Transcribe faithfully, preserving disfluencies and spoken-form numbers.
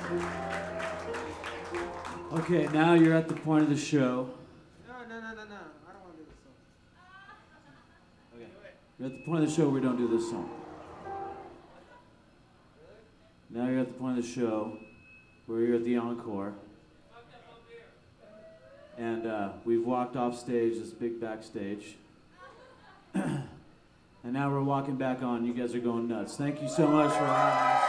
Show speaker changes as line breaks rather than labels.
Okay, now you're at the point of the show.
No, no, no, no, no. I don't want to do this song.
Okay. You're at the point of the show where we don't do this song. Now you're at the point of the show where you're at the encore. And uh, we've walked off stage, this big backstage. And now we're walking back on. You guys are going nuts. Thank you so much for having us.